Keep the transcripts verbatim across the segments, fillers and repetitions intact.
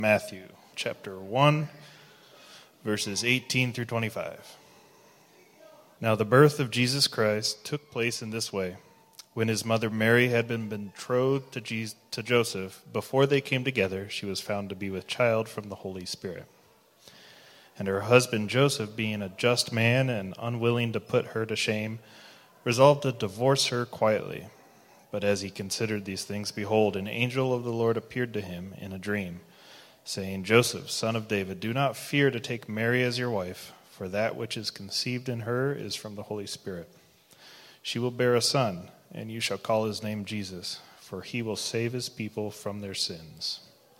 Matthew chapter one, verses eighteen through twenty-five. Now the birth of Jesus Christ took place in this way. When his mother Mary had been betrothed to, Jesus, to Joseph, before they came together, she was found to be with child from the Holy Spirit. And her husband Joseph, being a just man and unwilling to put her to shame, resolved to divorce her quietly. But as he considered these things, behold, an angel of the Lord appeared to him in a dream, saying, Joseph, son of David, do not fear to take Mary as your wife, for that which is conceived in her is from the Holy Spirit. She will bear a son, and you shall call his name Jesus, for he will save his people from their sins.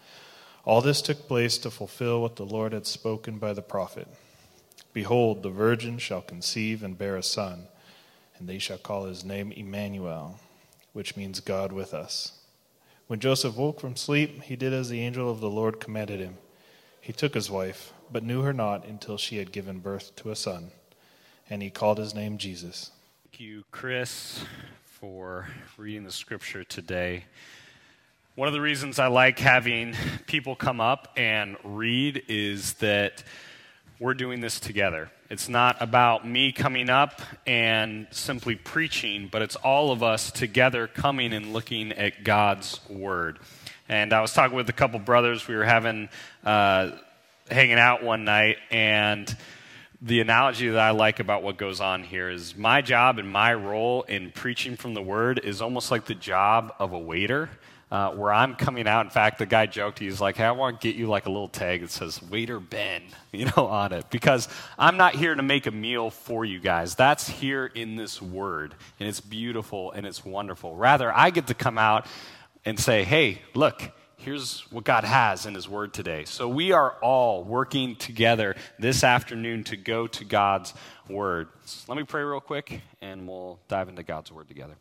All this took place to fulfill what the Lord had spoken by the prophet. Behold, the virgin shall conceive and bear a son, and they shall call his name Emmanuel, which means God with us. When Joseph woke from sleep, he did as the angel of the Lord commanded him. He took his wife, but knew her not until she had given birth to a son, and he called his name Jesus. Thank you, Chris, for reading the scripture today. One of the reasons I like having people come up and read is that we're doing this together. It's not about me coming up and simply preaching, but it's all of us together coming and looking at God's Word. And I was talking with a couple brothers. We were having, uh, hanging out one night, and the analogy that I like about what goes on here is my job and my role in preaching from the Word is almost like the job of a waiter. Uh, where I'm coming out. In fact, the guy joked, he's like, hey, I want to get you like a little tag that says Waiter Ben, you know, on it. Because I'm not here to make a meal for you guys. That's here in this Word. And it's beautiful and it's wonderful. Rather, I get to come out and say, hey, look, here's what God has in his Word today. So we are all working together this afternoon to go to God's Word. So let me pray real quick and we'll dive into God's Word together.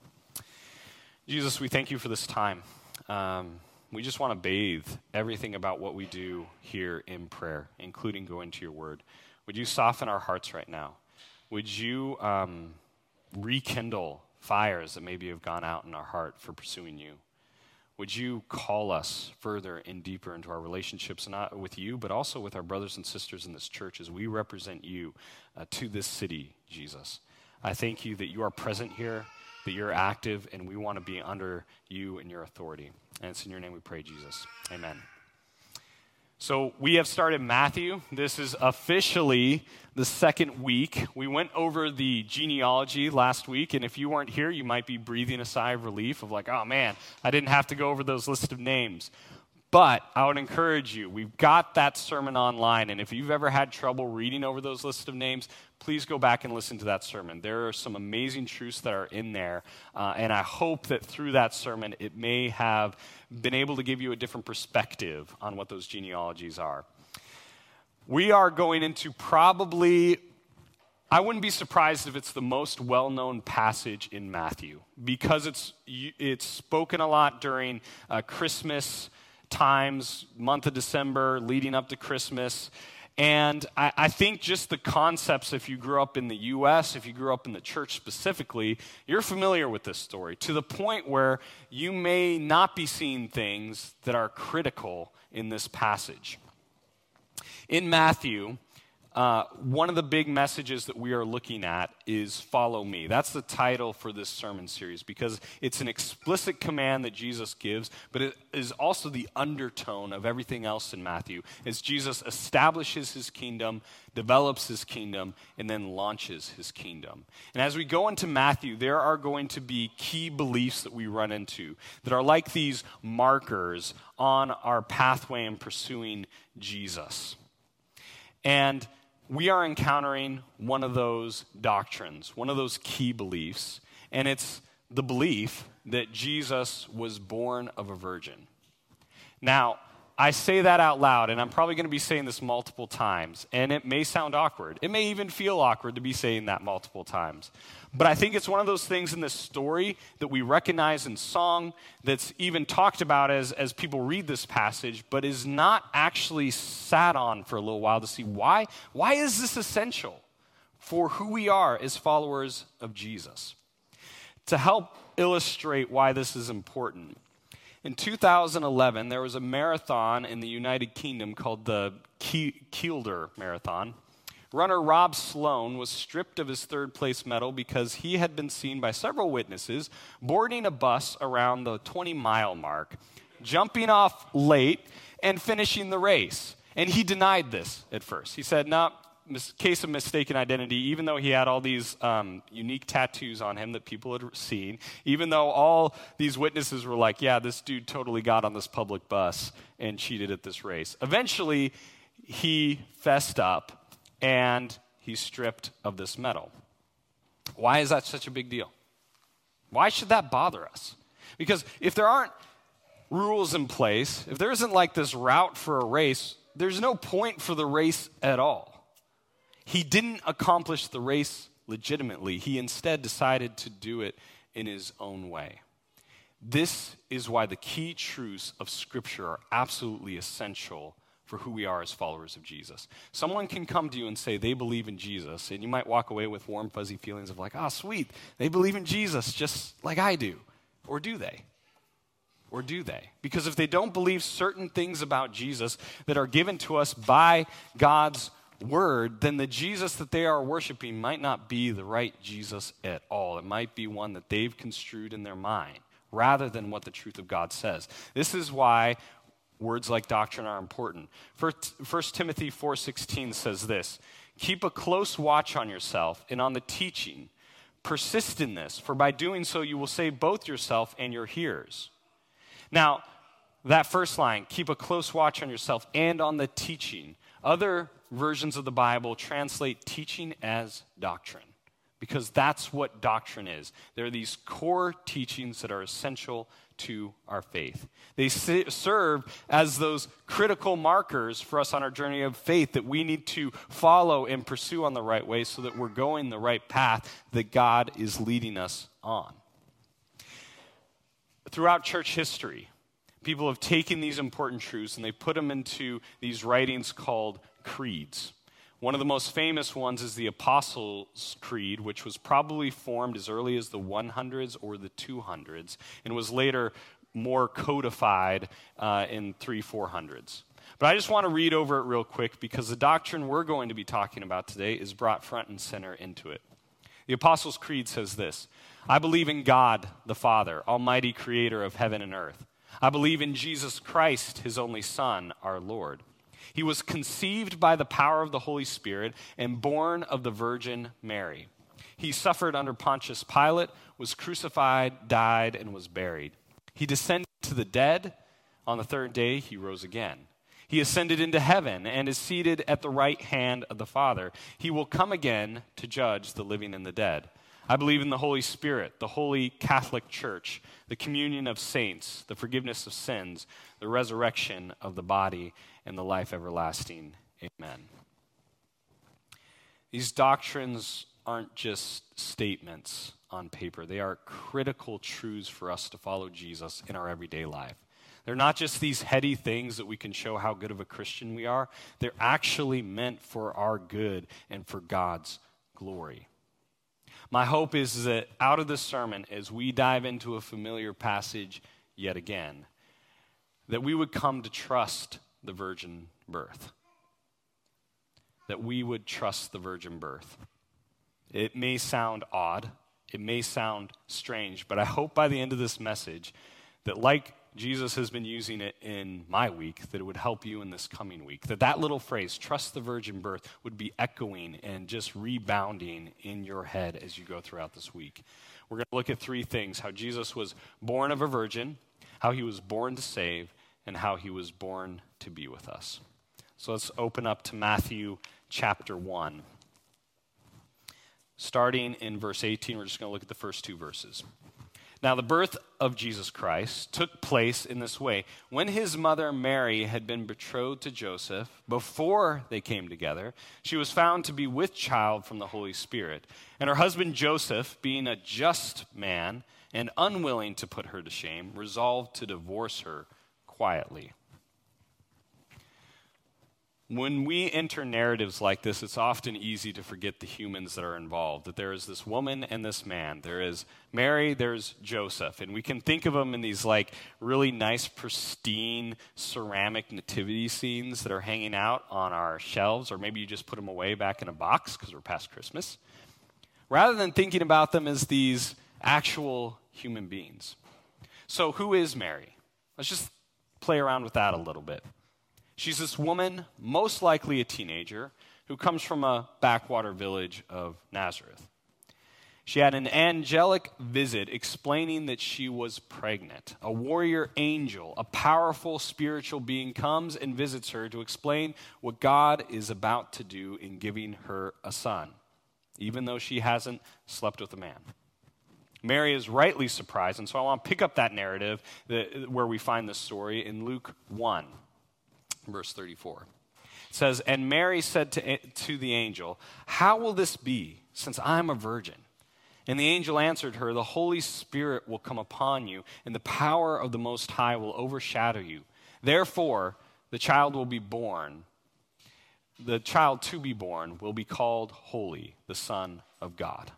Jesus, we thank you for this time. Um, we just want to bathe everything about what we do here in prayer, including going to your word. Would you soften our hearts right now? Would you um, rekindle fires that maybe have gone out in our heart for pursuing you? Would you call us further and deeper into our relationships, not with you, but also with our brothers and sisters in this church as we represent you uh, to this city, Jesus? I thank you that you are present here, that you're active, and we want to be under you and your authority. And it's in your name we pray, Jesus. Amen. So we have started Matthew. This is officially the second week. We went over the genealogy last week, and if you weren't here, you might be breathing a sigh of relief of like, oh man, I didn't have to go over those list of names. But I would encourage you, we've got that sermon online, and if you've ever had trouble reading over those lists of names, please go back and listen to that sermon. There are some amazing truths that are in there, uh, and I hope that through that sermon it may have been able to give you a different perspective on what those genealogies are. We are going into probably, I wouldn't be surprised if it's the most well-known passage in Matthew, because it's it's spoken a lot during uh, Christmas times, month of December, leading up to Christmas. And I, I think just the concepts, if you grew up in the U S, if you grew up in the church specifically, you're familiar with this story to the point where you may not be seeing things that are critical in this passage. In Matthew, uh, one of the big messages that we are looking at is follow me. That's the title for this sermon series because it's an explicit command that Jesus gives, but it is also the undertone of everything else in Matthew as Jesus establishes his kingdom, develops his kingdom, and then launches his kingdom. And as we go into Matthew, there are going to be key beliefs that we run into that are like these markers on our pathway in pursuing Jesus. And we are encountering one of those doctrines, one of those key beliefs, and it's the belief that Jesus was born of a virgin. Now, I say that out loud, and I'm probably going to be saying this multiple times, and it may sound awkward. It may even feel awkward to be saying that multiple times. But I think it's one of those things in this story that we recognize in song, that's even talked about as, as people read this passage, but is not actually sat on for a little while to see why, why is this essential for who we are as followers of Jesus. To help illustrate why this is important, In two thousand eleven, there was a marathon in the United Kingdom called the Kielder Marathon. Runner Rob Sloan was stripped of his third place medal because he had been seen by several witnesses boarding a bus around the twenty mile mark, jumping off late, and finishing the race. And he denied this at first. He said, no, mis- case of mistaken identity, even though he had all these um, unique tattoos on him that people had seen, even though all these witnesses were like, yeah, this dude totally got on this public bus and cheated at this race. Eventually, he fessed up. And he's stripped of this medal. Why is that such a big deal? Why should that bother us? Because if there aren't rules in place, if there isn't like this route for a race, there's no point for the race at all. He didn't accomplish the race legitimately. He instead decided to do it in his own way. This is why the key truths of Scripture are absolutely essential for who we are as followers of Jesus. Someone can come to you and say they believe in Jesus, and you might walk away with warm, fuzzy feelings of like, ah, oh, sweet, they believe in Jesus just like I do. Or do they? Or do they? Because if they don't believe certain things about Jesus that are given to us by God's word, then the Jesus that they are worshiping might not be the right Jesus at all. It might be one that they've construed in their mind, rather than what the truth of God says. This is why words like doctrine are important. First Timothy four sixteen says this, keep a close watch on yourself and on the teaching. Persist in this, for by doing so you will save both yourself and your hearers. Now, that first line, keep a close watch on yourself and on the teaching. Other versions of the Bible translate teaching as doctrine, because that's what doctrine is. There are these core teachings that are essential to our faith. They serve as those critical markers for us on our journey of faith that we need to follow and pursue on the right way so that we're going the right path that God is leading us on. Throughout church history, people have taken these important truths and they put them into these writings called creeds. One of the most famous ones is the Apostles' Creed, which was probably formed as early as the hundreds or the two hundreds, and was later more codified uh, in three, four hundreds. But I just want to read over it real quick because the doctrine we're going to be talking about today is brought front and center into it. The Apostles' Creed says this, I believe in God, the Father, almighty creator of heaven and earth. I believe in Jesus Christ, his only Son, our Lord. He was conceived by the power of the Holy Spirit and born of the Virgin Mary. He suffered under Pontius Pilate, was crucified, died, and was buried. He descended to the dead. On the third day, he rose again. He ascended into heaven and is seated at the right hand of the Father. He will come again to judge the living and the dead. I believe in the Holy Spirit, the Holy Catholic Church, the communion of saints, the forgiveness of sins, the resurrection of the body, and the life everlasting. Amen. These doctrines aren't just statements on paper. They are critical truths for us to follow Jesus in our everyday life. They're not just these heady things that we can show how good of a Christian we are. They're actually meant for our good and for God's glory. My hope is that out of this sermon, as we dive into a familiar passage yet again, that we would come to trust the virgin birth. That we would trust the virgin birth. It may sound odd, it may sound strange, but I hope by the end of this message that like Jesus has been using it in my week, that it would help you in this coming week. That that little phrase, trust the virgin birth, would be echoing and just rebounding in your head as you go throughout this week. We're going to look at three things: how Jesus was born of a virgin, how he was born to save, and how he was born to be with us. So let's open up to Matthew chapter one. Starting in verse eighteen, we're just going to look at the first two verses. Now, the birth of Jesus Christ took place in this way. When his mother Mary had been betrothed to Joseph, before they came together, she was found to be with child from the Holy Spirit. And her husband Joseph, being a just man and unwilling to put her to shame, resolved to divorce her quietly. When we enter narratives like this, it's often easy to forget the humans that are involved, that there is this woman and this man. There is Mary, there's Joseph. And we can think of them in these like really nice, pristine ceramic nativity scenes that are hanging out on our shelves, or maybe you just put them away back in a box because we're past Christmas, rather than thinking about them as these actual human beings. So who is Mary? Let's just play around with that a little bit. She's this woman, most likely a teenager, who comes from a backwater village of Nazareth. She had an angelic visit explaining that she was pregnant. A warrior angel, a powerful spiritual being, comes and visits her to explain what God is about to do in giving her a son, even though she hasn't slept with a man. Mary is rightly surprised, and so I want to pick up that narrative that, where we find this story in Luke one. Verse thirty-four. It says, "And Mary said to, to the angel, 'How will this be, since I am a virgin?' And the angel answered her, 'The Holy Spirit will come upon you, and the power of the Most High will overshadow you. Therefore, the child will be born. The child to be born will be called Holy, the Son of God.'"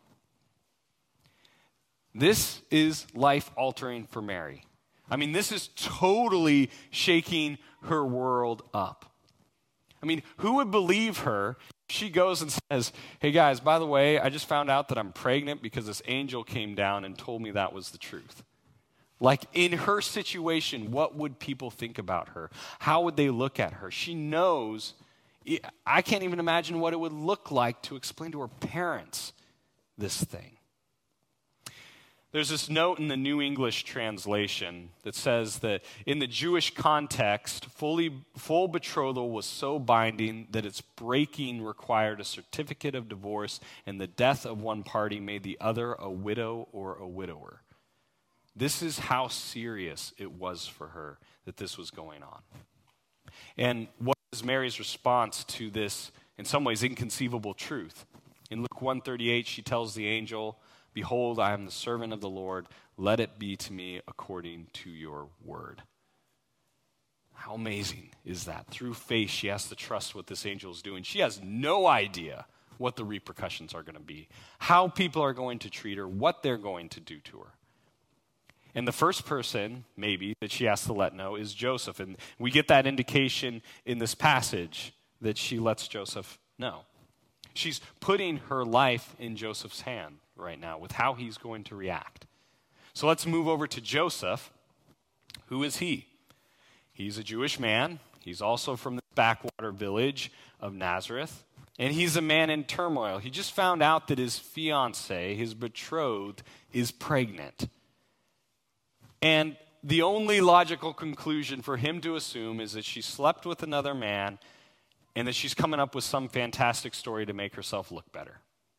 This is life-altering for Mary. I mean, this is totally shaking her world up. I mean, who would believe her if she goes and says, "Hey guys, by the way, I just found out that I'm pregnant because this angel came down and told me that was the truth." Like, in her situation, what would people think about her? How would they look at her? She knows, I can't even imagine what it would look like to explain to her parents this thing. There's this note in the New English translation that says that in the Jewish context, fully, full betrothal was so binding that its breaking required a certificate of divorce, and the death of one party made the other a widow or a widower. This is how serious it was for her that this was going on. And what is Mary's response to this, in some ways, inconceivable truth? In Luke one thirty-eight, she tells the angel, "Behold, I am the servant of the Lord. Let it be to me according to your word." How amazing is that? Through faith, she has to trust what this angel is doing. She has no idea what the repercussions are going to be, how people are going to treat her, what they're going to do to her. And the first person, maybe, that she has to let know is Joseph. And we get that indication in this passage that she lets Joseph know. She's putting her life in Joseph's hand right now with how he's going to react. So let's move over to Joseph. Who is he? He's a Jewish man. He's also from the backwater village of Nazareth. And he's a man in turmoil. He just found out that his fiancée, his betrothed, is pregnant. And the only logical conclusion for him to assume is that she slept with another man and that she's coming up with some fantastic story to make herself look better.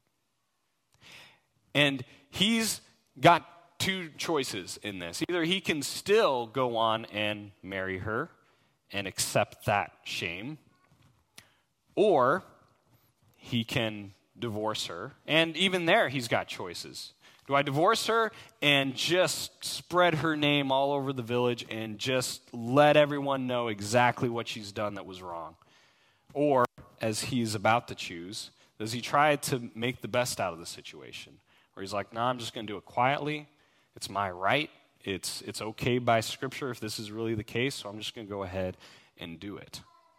And he's got two choices in this. Either he can still go on and marry her and accept that shame, or he can divorce her. And even there, he's got choices. Do I divorce her and just spread her name all over the village and just let everyone know exactly what she's done that was wrong? Or, as he's about to choose, does he try to make the best out of the situation? Where he's like, no, nah, I'm just going to do it quietly. It's my right. It's, it's okay by Scripture if this is really the case, so I'm just going to go ahead and do it.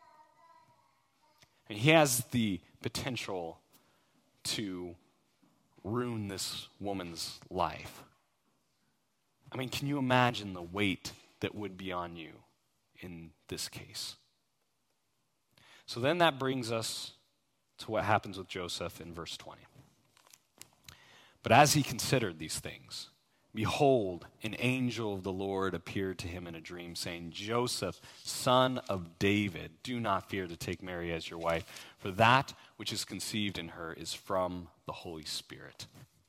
And he has the potential to ruin this woman's life. I mean, can you imagine the weight that would be on you in this case? So then that brings us to what happens with Joseph in verse twenty. But as he considered these things, behold, an angel of the Lord appeared to him in a dream, saying, Joseph, son of David, do not fear to take Mary as your wife, for that which is conceived in her is from the Holy Spirit.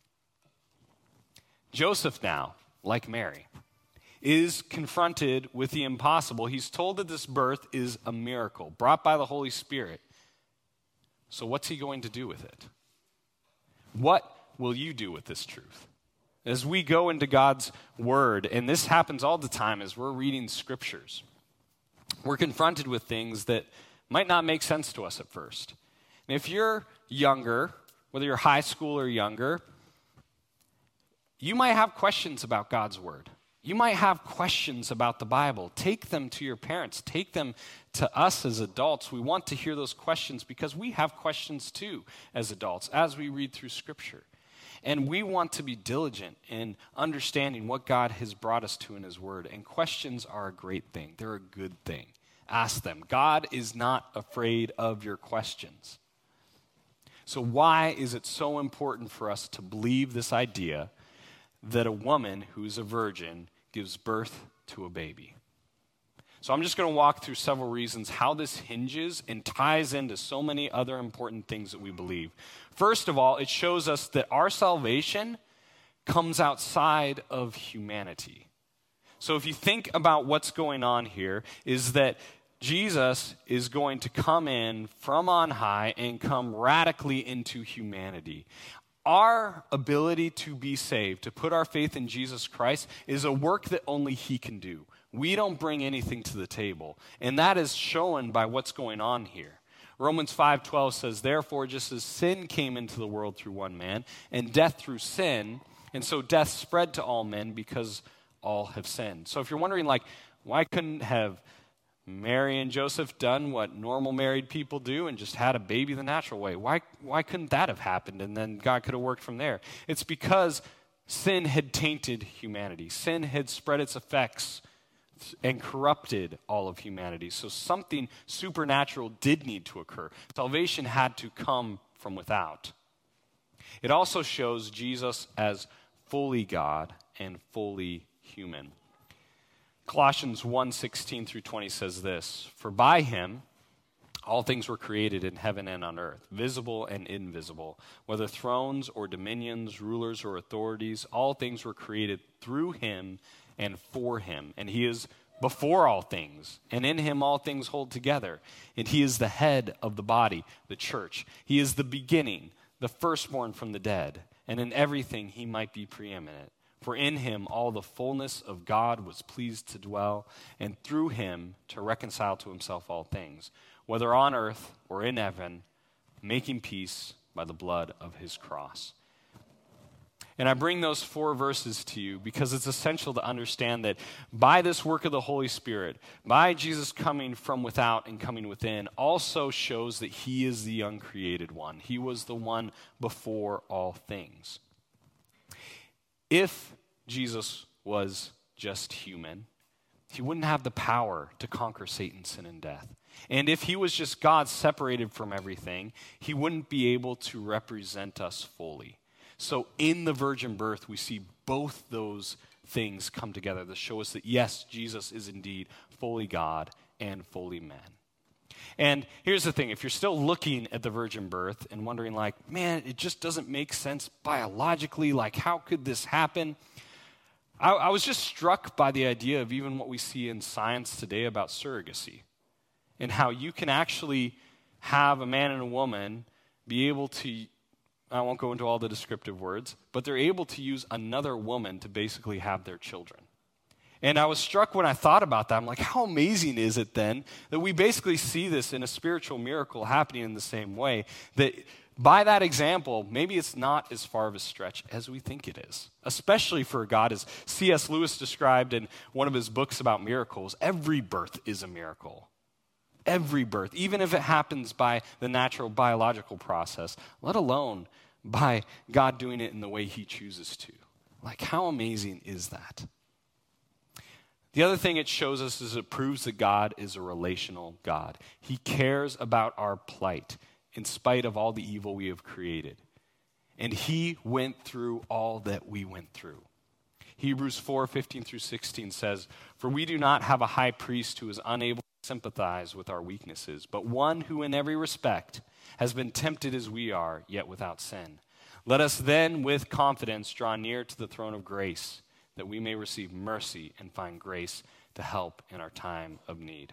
Joseph now, like Mary, is confronted with the impossible. He's told that this birth is a miracle brought by the Holy Spirit. So what's he going to do with it? What will you do with this truth? As we go into God's word, and this happens all the time as we're reading scriptures, we're confronted with things that might not make sense to us at first. And if you're younger, whether you're high school or younger, you might have questions about God's word. You might have questions about the Bible. Take them to your parents. Take them to us as adults. We want to hear those questions because we have questions too as adults as we read through Scripture. And we want to be diligent in understanding what God has brought us to in His Word. And questions are a great thing. They're a good thing. Ask them. God is not afraid of your questions. So why is it so important for us to believe this idea that a woman who's a virgin gives birth to a baby? So I'm just going to walk through several reasons how this hinges and ties into so many other important things that we believe. First of all, it shows us that our salvation comes outside of humanity. So if you think about what's going on here, is that Jesus is going to come in from on high and come radically into humanity. Our ability to be saved, to put our faith in Jesus Christ, is a work that only He can do. We don't bring anything to the table. And that is shown by what's going on here. Romans five twelve says, therefore, just as sin came into the world through one man, and death through sin, and so death spread to all men because all have sinned. So if you're wondering, like, why couldn't have Mary and Joseph done what normal married people do and just had a baby the natural way? Why, why couldn't that have happened and then God could have worked from there? It's because sin had tainted humanity. Sin had spread its effects and corrupted all of humanity. So something supernatural did need to occur. Salvation had to come from without. It also shows Jesus as fully God and fully human. Colossians one sixteen through twenty says this, for by Him all things were created in heaven and on earth, visible and invisible, whether thrones or dominions, rulers or authorities, all things were created through Him and for Him. And He is before all things, and in Him all things hold together. And He is the head of the body, the church. He is the beginning, the firstborn from the dead, and in everything He might be preeminent. For in Him all the fullness of God was pleased to dwell, and through Him to reconcile to Himself all things, whether on earth or in heaven, making peace by the blood of His cross. And I bring those four verses to you because it's essential to understand that by this work of the Holy Spirit, by Jesus coming from without and coming within, also shows that He is the uncreated one. He was the one before all things. If Jesus was just human, He wouldn't have the power to conquer Satan, sin, and death. And if He was just God separated from everything, He wouldn't be able to represent us fully. So in the virgin birth, we see both those things come together to show us that, yes, Jesus is indeed fully God and fully man. And here's the thing, if you're still looking at the virgin birth and wondering like, man, it just doesn't make sense biologically, like how could this happen? I, I was just struck by the idea of even what we see in science today about surrogacy and how you can actually have a man and a woman be able to, I won't go into all the descriptive words, but they're able to use another woman to basically have their children. And I was struck when I thought about that. I'm like, how amazing is it then that we basically see this in a spiritual miracle happening in the same way, that by that example, maybe it's not as far of a stretch as we think it is, especially for a God, as C S Lewis described in one of his books about miracles, every birth is a miracle. Every birth, even if it happens by the natural biological process, let alone by God doing it in the way He chooses to. Like, how amazing is that? The other thing it shows us is it proves that God is a relational God. He cares about our plight in spite of all the evil we have created. And He went through all that we went through. Hebrews four fifteen through sixteen says, for we do not have a high priest who is unable to sympathize with our weaknesses, but one who in every respect has been tempted as we are, yet without sin. Let us then with confidence draw near to the throne of grace, that we may receive mercy and find grace to help in our time of need.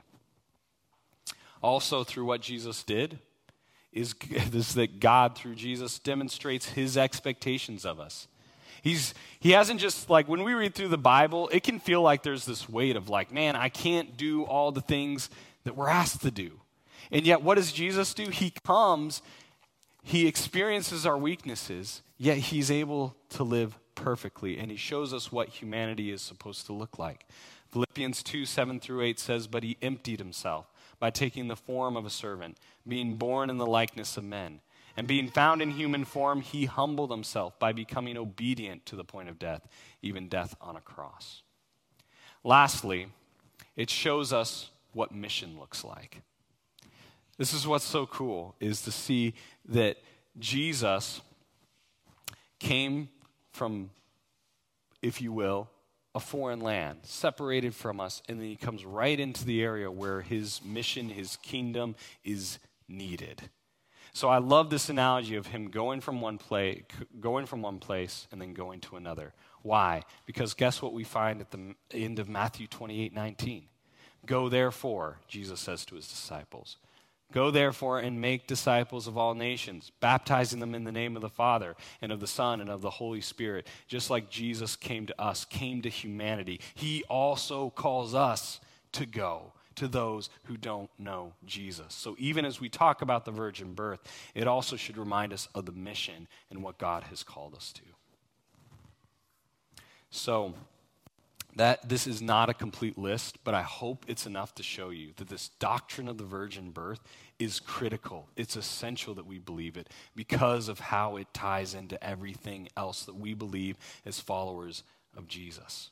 Also, through what Jesus did, is, is that God, through Jesus, demonstrates His expectations of us. He's, he hasn't just, like, when we read through the Bible, it can feel like there's this weight of like, man, I can't do all the things that we're asked to do. And yet, what does Jesus do? He comes, he experiences our weaknesses, yet he's able to live perfectly, and he shows us what humanity is supposed to look like. Philippians two, seven through eight says, "But he emptied himself by taking the form of a servant, being born in the likeness of men. And being found in human form, he humbled himself by becoming obedient to the point of death, even death on a cross." Lastly, it shows us what mission looks like. This is what's so cool, is to see that Jesus came from, if you will, a foreign land, separated from us, and then he comes right into the area where his mission, his kingdom is needed. So I love this analogy of him going from one place, going from one place and then going to another. Why? Because guess what we find at the end of Matthew twenty-eight nineteen? "Go therefore," Jesus says to his disciples. "Go therefore and make disciples of all nations, baptizing them in the name of the Father and of the Son and of the Holy Spirit." Just like Jesus came to us, came to humanity, he also calls us to go to those who don't know Jesus. So even as we talk about the virgin birth, it also should remind us of the mission and what God has called us to. So that this is not a complete list, but I hope it's enough to show you that this doctrine of the virgin birth is critical. It's essential that we believe it because of how it ties into everything else that we believe as followers of Jesus.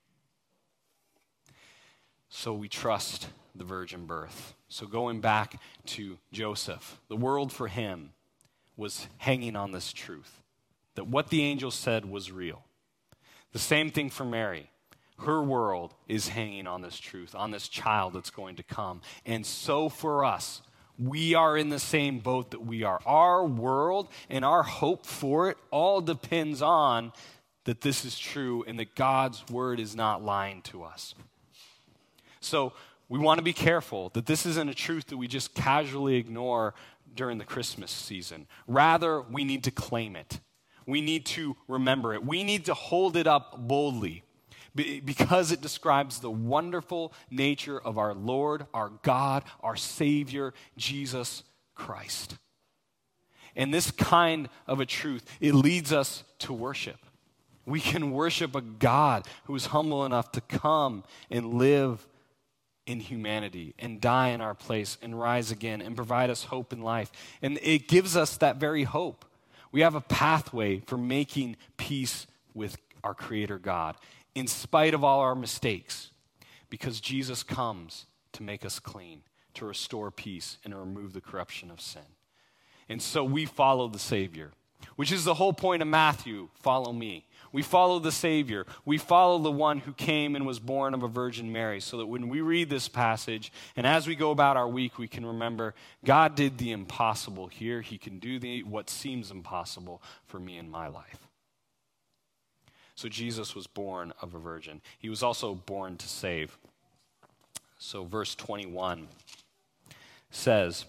So we trust the virgin birth. So going back to Joseph, the world for him was hanging on this truth, that what the angel said was real. The same thing for Mary. Her world is hanging on this truth, on this child that's going to come. And so for us, we are in the same boat that we are. Our world and our hope for it all depends on that this is true and that God's word is not lying to us. So we want to be careful that this isn't a truth that we just casually ignore during the Christmas season. Rather, we need to claim it. We need to remember it. We need to hold it up boldly because it describes the wonderful nature of our Lord, our God, our Savior, Jesus Christ. And this kind of a truth, it leads us to worship. We can worship a God who is humble enough to come and live in humanity and die in our place and rise again and provide us hope in life. And it gives us that very hope. We have a pathway for making peace with our Creator God in spite of all our mistakes, because Jesus comes to make us clean, to restore peace, and to remove the corruption of sin. And so we follow the Savior, which is the whole point of Matthew, follow me. We follow the Savior. We follow the one who came and was born of a Virgin Mary, so that when we read this passage and as we go about our week, we can remember God did the impossible here. He can do the, what seems impossible for me in my life. So Jesus was born of a virgin. He was also born to save. So verse twenty-one says,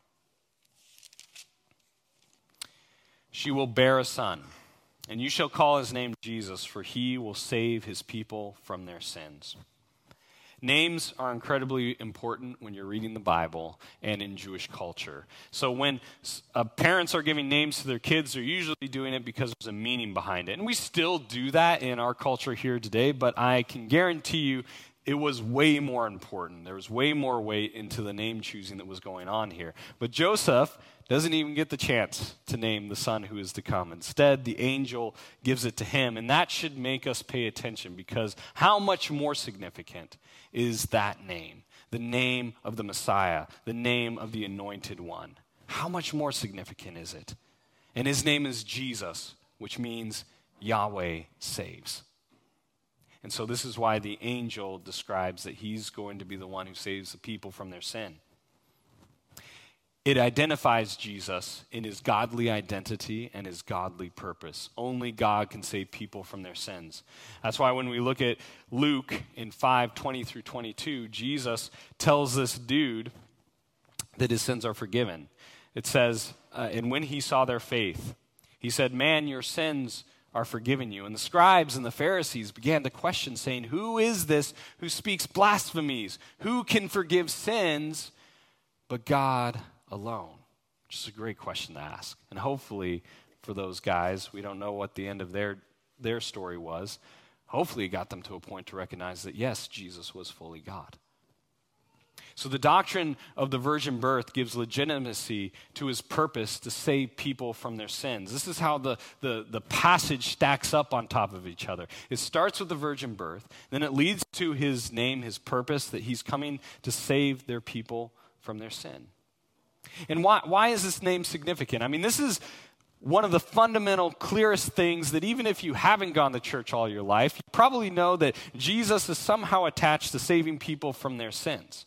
"She will bear a son, and you shall call his name Jesus, for he will save his people from their sins." Names are incredibly important when you're reading the Bible and in Jewish culture. So when uh, parents are giving names to their kids, they're usually doing it because there's a meaning behind it. And we still do that in our culture here today, but I can guarantee you it was way more important. There was way more weight into the name choosing that was going on here. But Joseph doesn't even get the chance to name the son who is to come. Instead, the angel gives it to him, and that should make us pay attention, because how much more significant is that name? The name of the Messiah, the name of the Anointed One. How much more significant is it? And his name is Jesus, which means Yahweh saves. And so this is why the angel describes that he's going to be the one who saves the people from their sin. It identifies Jesus in his godly identity and his godly purpose. Only God can save people from their sins. That's why when we look at Luke in five twenty through twenty-two, Jesus tells this dude that his sins are forgiven. It says, uh, and when he saw their faith, he said, "Man, your sins are forgiven you." And the scribes and the Pharisees began to question, saying, "Who is this who speaks blasphemies? Who can forgive sins but God alone? Which is a great question to ask. And hopefully for those guys, we don't know what the end of their, their story was. Hopefully it got them to a point to recognize that, yes, Jesus was fully God. So the doctrine of the virgin birth gives legitimacy to his purpose to save people from their sins. This is how the, the, the passage stacks up on top of each other. It starts with the virgin birth, then it leads to his name, his purpose, that he's coming to save their people from their sin. And why, why is this name significant? I mean, this is one of the fundamental, clearest things that even if you haven't gone to church all your life, you probably know that Jesus is somehow attached to saving people from their sins.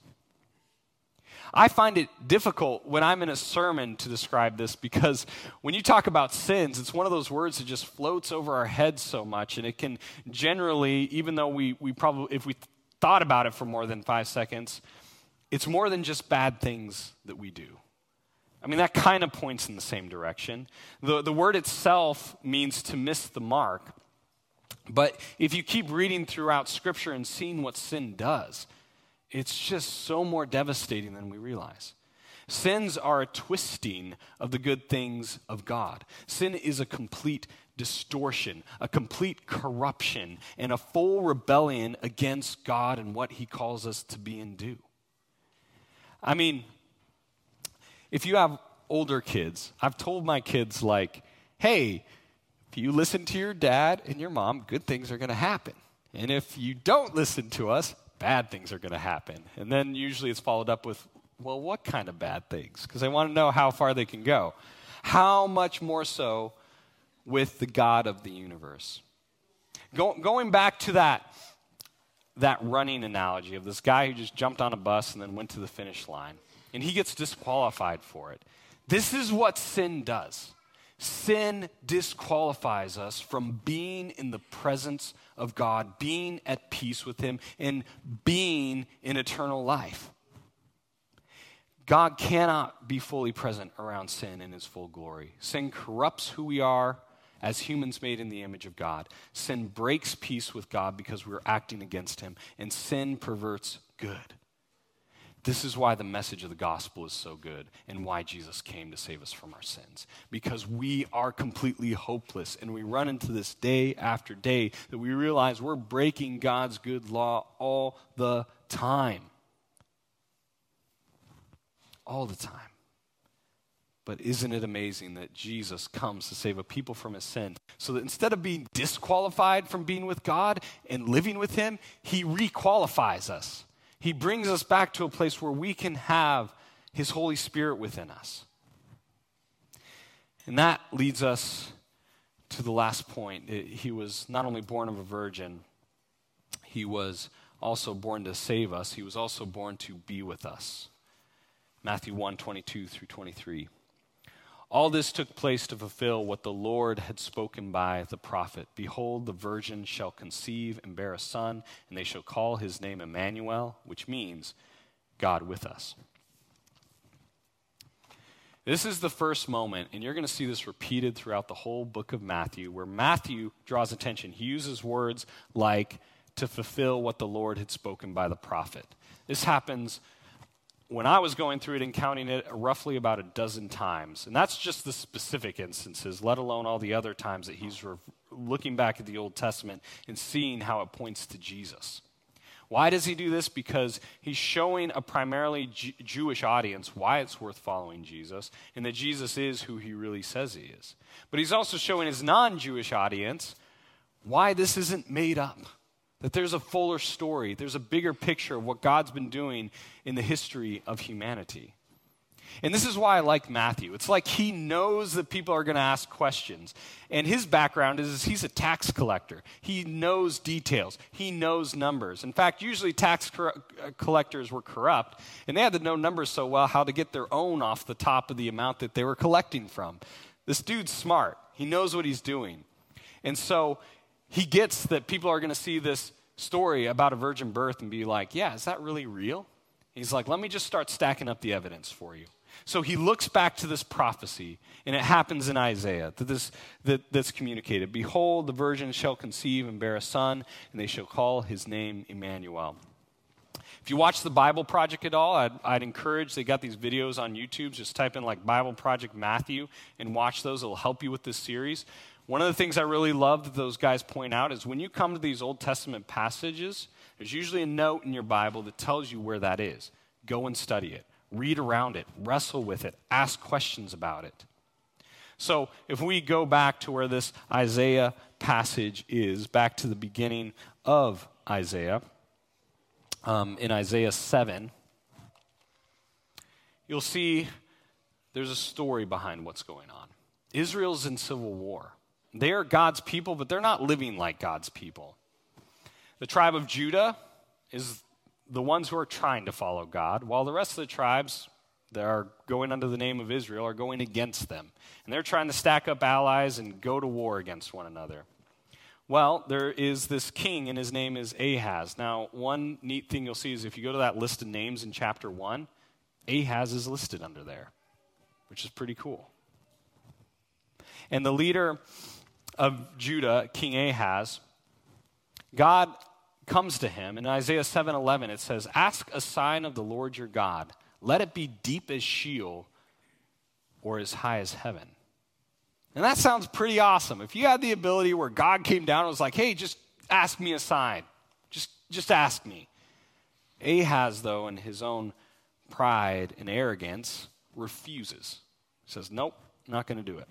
I find it difficult when I'm in a sermon to describe this because when you talk about sins, it's one of those words that just floats over our heads so much, and it can generally, even though we, we probably, if we thought about it for more than five seconds, it's more than just bad things that we do. I mean, that kind of points in the same direction. The, the word itself means to miss the mark, but if you keep reading throughout Scripture and seeing what sin does, it's just so more devastating than we realize. Sins are a twisting of the good things of God. Sin is a complete distortion, a complete corruption, and a full rebellion against God and what he calls us to be and do. I mean, if you have older kids, I've told my kids, like, hey, if you listen to your dad and your mom, good things are going to happen. And if you don't listen to us, bad things are going to happen. And then usually it's followed up with, well, what kind of bad things? Because I want to know how far they can go. How much more so with the God of the universe? Go, going back to that, that running analogy of this guy who just jumped on a bus and then went to the finish line, and he gets disqualified for it. This is what sin does. Sin disqualifies us from being in the presence of God, being at peace with him, and being in eternal life. God cannot be fully present around sin in his full glory. Sin corrupts who we are as humans made in the image of God. Sin breaks peace with God because we're acting against him, and sin perverts good. This is why the message of the gospel is so good and why Jesus came to save us from our sins. Because we are completely hopeless, and we run into this day after day that we realize we're breaking God's good law all the time. All the time. But isn't it amazing that Jesus comes to save a people from his sin, so that instead of being disqualified from being with God and living with him, he requalifies us. He brings us back to a place where we can have his Holy Spirit within us. And that leads us to the last point. He was not only born of a virgin, he was also born to save us. He was also born to be with us. Matthew one, twenty-two through twenty-three. All this took place to fulfill what the Lord had spoken by the prophet. Behold, the virgin shall conceive and bear a son, and they shall call his name Emmanuel, which means God with us. This is the first moment, and you're going to see this repeated throughout the whole book of Matthew, where Matthew draws attention. He uses words like, to fulfill what the Lord had spoken by the prophet. This happens when I was going through it and counting it roughly about a dozen times. And that's just the specific instances, let alone all the other times that he's re- looking back at the Old Testament and seeing how it points to Jesus. Why does he do this? Because he's showing a primarily G- Jewish audience why it's worth following Jesus, and that Jesus is who he really says he is. But he's also showing his non-Jewish audience why this isn't made up. That there's a fuller story, there's a bigger picture of what God's been doing in the history of humanity. And this is why I like Matthew. It's like he knows that people are going to ask questions. And his background is he's a tax collector. He knows details. He knows numbers. In fact, usually tax cor- collectors were corrupt, and they had to know numbers so well how to get their own off the top of the amount that they were collecting from. This dude's smart. He knows what he's doing. And so he gets that people are going to see this story about a virgin birth and be like, yeah, is that really real? He's like, let me just start stacking up the evidence for you. So he looks back to this prophecy, and it happens in Isaiah, that this that, that's communicated. Behold, the virgin shall conceive and bear a son, and they shall call his name Emmanuel. If you watch the Bible Project at all, I'd, I'd encourage, they got these videos on YouTube. Just type in like Bible Project Matthew and watch those. It'll help you with this series. One of the things I really love that those guys point out is when you come to these Old Testament passages, there's usually a note in your Bible that tells you where that is. Go and study it. Read around it. Wrestle with it. Ask questions about it. So if we go back to where this Isaiah passage is, back to the beginning of Isaiah, Um, in Isaiah seven, you'll see there's a story behind what's going on. Israel's in civil war. They are God's people, but they're not living like God's people. The tribe of Judah is the ones who are trying to follow God, while the rest of the tribes that are going under the name of Israel are going against them. And they're trying to stack up allies and go to war against one another. Well, there is this king, and his name is Ahaz. Now, one neat thing you'll see is if you go to that list of names in chapter one, Ahaz is listed under there, which is pretty cool. And the leader of Judah, King Ahaz, God comes to him. In Isaiah seven eleven, it says, "Ask a sign of the Lord your God. Let it be deep as Sheol or as high as heaven." And that sounds pretty awesome. If you had the ability where God came down and was like, "Hey, just ask me a sign. Just, just ask me." Ahaz, though, in his own pride and arrogance, refuses. He says, "Nope, not going to do it."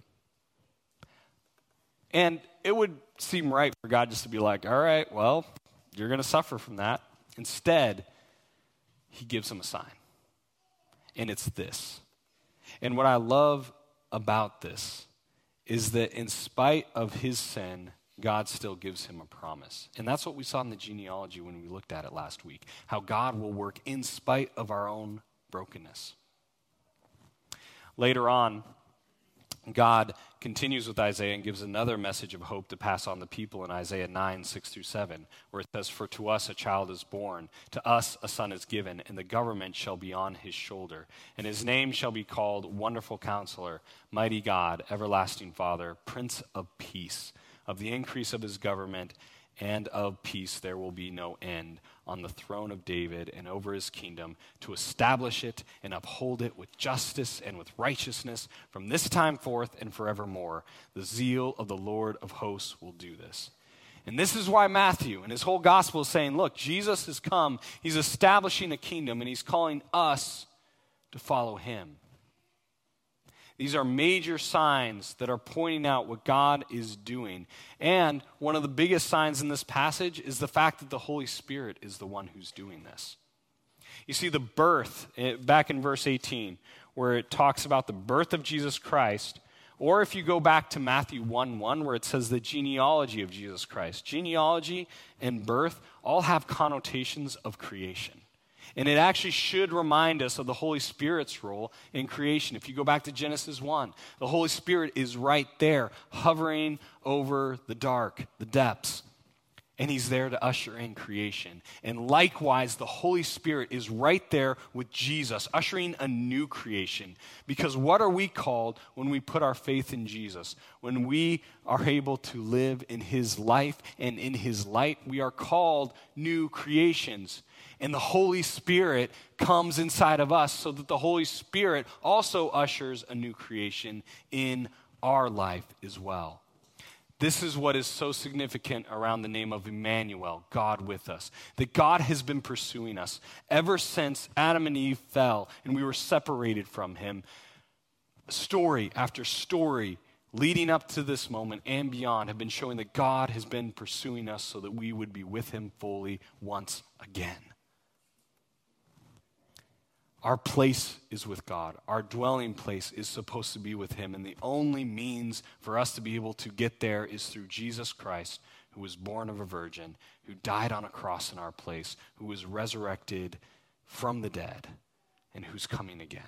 And it would seem right for God just to be like, "All right, well, you're going to suffer from that." Instead, he gives him a sign. And it's this. And what I love about this is that in spite of his sin, God still gives him a promise. And that's what we saw in the genealogy when we looked at it last week, how God will work in spite of our own brokenness. Later on, God continues with Isaiah and gives another message of hope to pass on the people in Isaiah nine, six through seven, where it says, "For to us a child is born, to us a son is given, and the government shall be on his shoulder. And his name shall be called Wonderful Counselor, Mighty God, Everlasting Father, Prince of Peace. Of the increase of his government and of peace there will be no end, on the throne of David and over his kingdom, to establish it and uphold it with justice and with righteousness from this time forth and forevermore. The zeal of the Lord of hosts will do this." And this is why Matthew and his whole gospel is saying, look, Jesus has come, he's establishing a kingdom, and he's calling us to follow him. These are major signs that are pointing out what God is doing. And one of the biggest signs in this passage is the fact that the Holy Spirit is the one who's doing this. You see the birth, back in verse eighteen, where it talks about the birth of Jesus Christ, or if you go back to Matthew one one, where it says the genealogy of Jesus Christ. Genealogy and birth all have connotations of creation. And it actually should remind us of the Holy Spirit's role in creation. If you go back to Genesis one, the Holy Spirit is right there, hovering over the dark, the depths. And he's there to usher in creation. And likewise, the Holy Spirit is right there with Jesus, ushering a new creation. Because what are we called when we put our faith in Jesus? When we are able to live in his life and in his light, we are called new creations. And the Holy Spirit comes inside of us so that the Holy Spirit also ushers a new creation in our life as well. This is what is so significant around the name of Emmanuel, God with us. That God has been pursuing us ever since Adam and Eve fell and we were separated from him. Story after story leading up to this moment and beyond have been showing that God has been pursuing us so that we would be with him fully once again. Our place is with God. Our dwelling place is supposed to be with him. And the only means for us to be able to get there is through Jesus Christ, who was born of a virgin, who died on a cross in our place, who was resurrected from the dead, and who's coming again.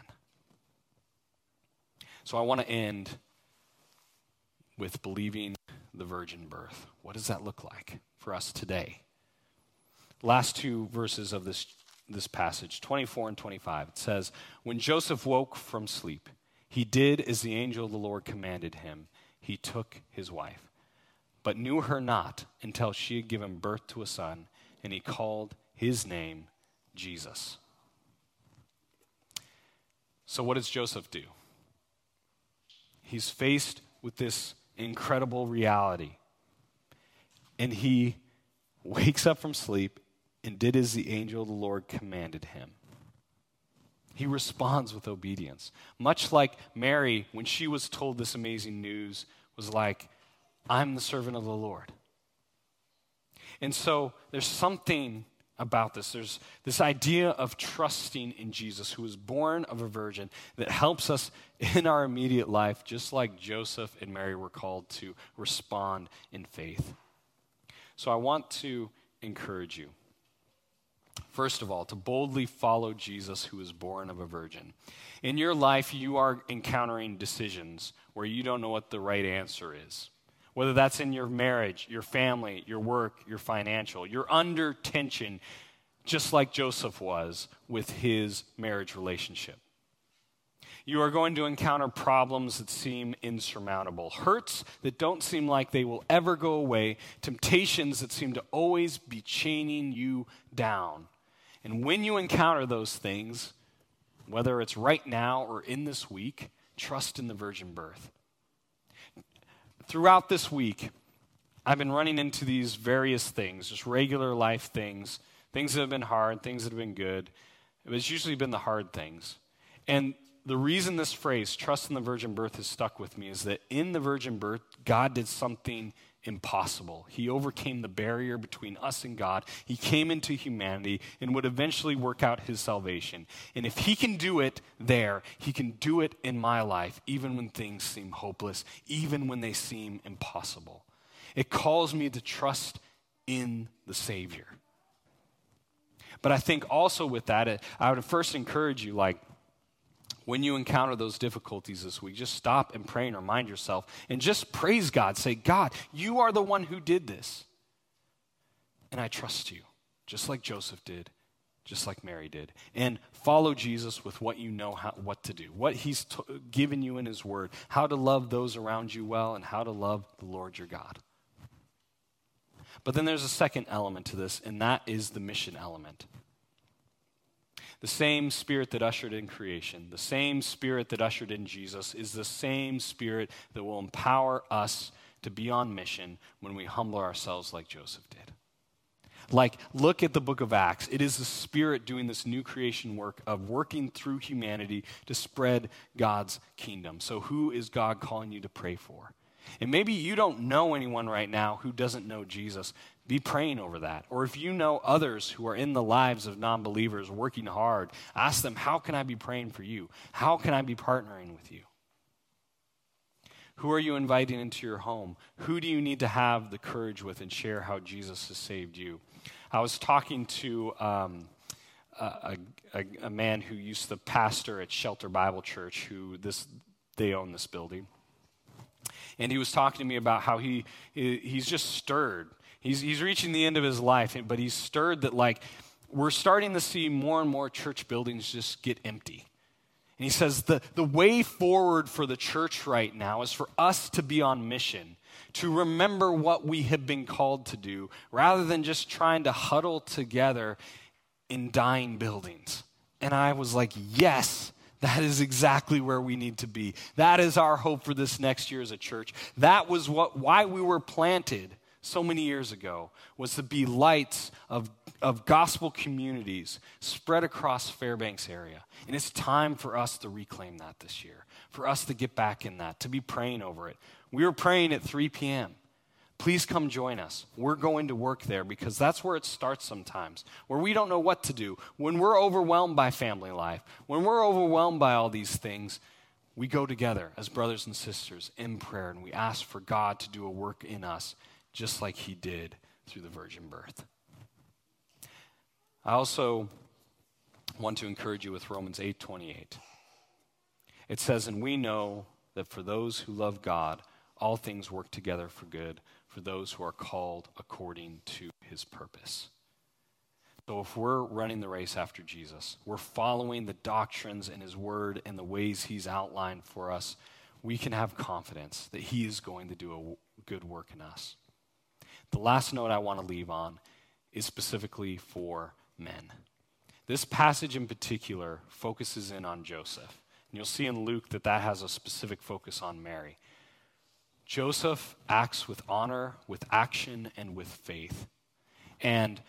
So I want to end with believing the virgin birth. What does that look like for us today? Last two verses of this This passage, twenty-four and twenty-five, it says, "When Joseph woke from sleep, he did as the angel of the Lord commanded him. He took his wife, but knew her not until she had given birth to a son, and he called his name Jesus. So what does Joseph do? He's faced with this incredible reality. And he wakes up from sleep and did as the angel of the Lord commanded him. He responds with obedience. Much like Mary, when she was told this amazing news, was like, I'm the servant of the Lord. And so there's something about this. There's this idea of trusting in Jesus, who was born of a virgin, that helps us in our immediate life, just like Joseph and Mary were called to respond in faith. So I want to encourage you, first of all, to boldly follow Jesus, who was born of a virgin. In your life, you are encountering decisions where you don't know what the right answer is. Whether that's in your marriage, your family, your work, your financial. You're under tension, just like Joseph was with his marriage relationship. You are going to encounter problems that seem insurmountable, hurts that don't seem like they will ever go away, temptations that seem to always be chaining you down. And when you encounter those things, whether it's right now or in this week, trust in the virgin birth. Throughout this week, I've been running into these various things, just regular life things, things that have been hard, things that have been good. It's usually been the hard things. And the reason this phrase, trust in the virgin birth, has stuck with me is that in the virgin birth, God did something impossible. He overcame the barrier between us and God. He came into humanity and would eventually work out his salvation. And if he can do it there, he can do it in my life, even when things seem hopeless, even when they seem impossible. It calls me to trust in the Savior. But I think also with that, I would first encourage you, like, when you encounter those difficulties this week, just stop and pray and remind yourself and just praise God. Say, God, you are the one who did this. And I trust you, just like Joseph did, just like Mary did. And follow Jesus with what you know how, what to do, what he's t- given you in his word, how to love those around you well, and how to love the Lord your God. But then there's a second element to this, and that is the mission element. The same Spirit that ushered in creation, the same Spirit that ushered in Jesus, is the same Spirit that will empower us to be on mission when we humble ourselves like Joseph did. Like, look at the book of Acts. It is the Spirit doing this new creation work of working through humanity to spread God's kingdom. So who is God calling you to pray for? And maybe you don't know anyone right now who doesn't know Jesus. Be praying over that. Or if you know others who are in the lives of non-believers working hard, ask them, how can I be praying for you? How can I be partnering with you? Who are you inviting into your home? Who do you need to have the courage with and share how Jesus has saved you? I was talking to um, a, a, a man who used to pastor at Shelter Bible Church, who this they own this building. And he was talking to me about how he he's just stirred. He's he's reaching the end of his life, but he's stirred that, like, we're starting to see more and more church buildings just get empty. And he says the, the way forward for the church right now is for us to be on mission, to remember what we have been called to do, rather than just trying to huddle together in dying buildings. And I was like, yes, that is exactly where we need to be. That is our hope for this next year as a church. That was what why we were planted so many years ago, was to be lights of, of gospel communities spread across Fairbanks area. And it's time for us to reclaim that this year, for us to get back in that, to be praying over it. We were praying at three p.m. Please come join us. We're going to work there, because that's where it starts sometimes, where we don't know what to do. When we're overwhelmed by family life, when we're overwhelmed by all these things, we go together as brothers and sisters in prayer, and we ask for God to do a work in us, just like he did through the virgin birth. I also want to encourage you with Romans eight twenty-eight. It says, and we know that for those who love God, all things work together for good, for those who are called according to his purpose. So if we're running the race after Jesus, we're following the doctrines in his word and the ways he's outlined for us, we can have confidence that he is going to do a good work in us. The last note I want to leave on is specifically for men. This passage in particular focuses in on Joseph. And you'll see in Luke that that has a specific focus on Mary. Joseph acts with honor, with action, and with faith. And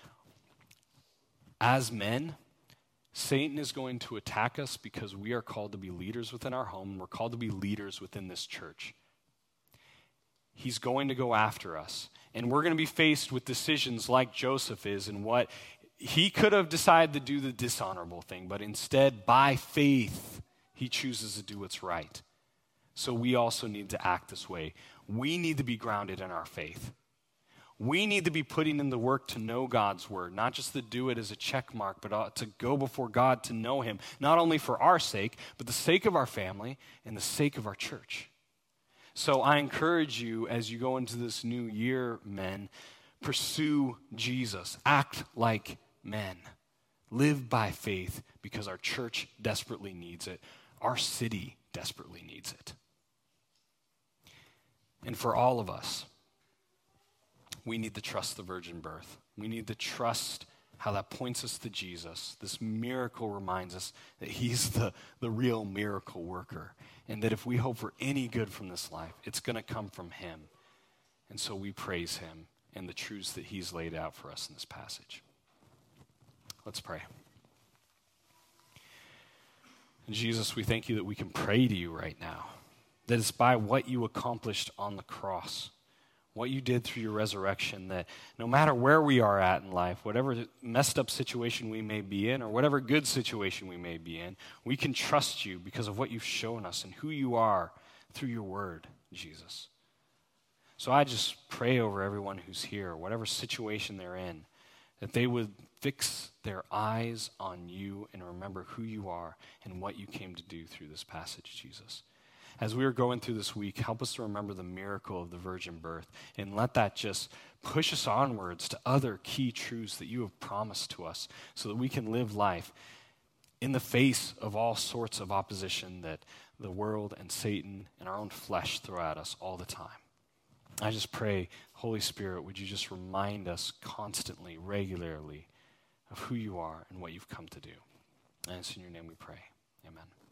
as men, Satan is going to attack us because we are called to be leaders within our home. We're called to be leaders within this church. He's going to go after us. And we're going to be faced with decisions like Joseph is, and what he could have decided to do the dishonorable thing, but instead, by faith, he chooses to do what's right. So we also need to act this way. We need to be grounded in our faith. We need to be putting in the work to know God's word, not just to do it as a check mark, but to go before God to know him, not only for our sake, but the sake of our family and the sake of our church. So I encourage you as you go into this new year, men, pursue Jesus. Act like men. Live by faith because our church desperately needs it. Our city desperately needs it. And for all of us, we need to trust the virgin birth. We need to trust how that points us to Jesus. This miracle reminds us that he's the, the real miracle worker, and that if we hope for any good from this life, it's going to come from him. And so we praise him and the truths that he's laid out for us in this passage. Let's pray. And Jesus, we thank you that we can pray to you right now, that it's by what you accomplished on the cross, what you did through your resurrection, that no matter where we are at in life, whatever messed up situation we may be in or whatever good situation we may be in, we can trust you because of what you've shown us and who you are through your word, Jesus. So I just pray over everyone who's here, whatever situation they're in, that they would fix their eyes on you and remember who you are and what you came to do through this passage, Jesus. As we are going through this week, help us to remember the miracle of the virgin birth and let that just push us onwards to other key truths that you have promised to us so that we can live life in the face of all sorts of opposition that the world and Satan and our own flesh throw at us all the time. I just pray, Holy Spirit, would you just remind us constantly, regularly, of who you are and what you've come to do. And it's in your name we pray. Amen.